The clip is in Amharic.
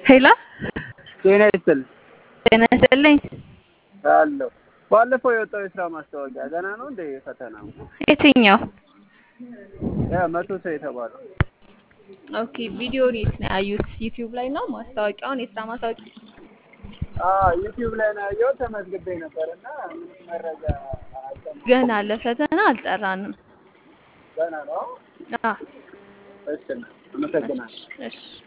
ሄሎ ጤና ይስጥልኝ ጤና ይስጥልኝ። አለሁ። ባለፈው የወጣው የስራ ማስታወቂያ ገና ነው እንደ ፈተናው? የትኛው? መቶ ሰው የተባለው። ኦኬ ቪዲዮውን የት ነው ያዩት? ዩቲዩብ ላይ ነው ማስታወቂያውን? የስራ ማስታወቂያ ዩቲዩብ ላይ ነው ያየሁት። ተመዝግቤ ነበር እና ምንም መረጃ አልሰማሁም። ገና ለፈተና አልጠራንም። ገና ነው? አዎ እሺ፣ አመሰግናለሁ። እሺ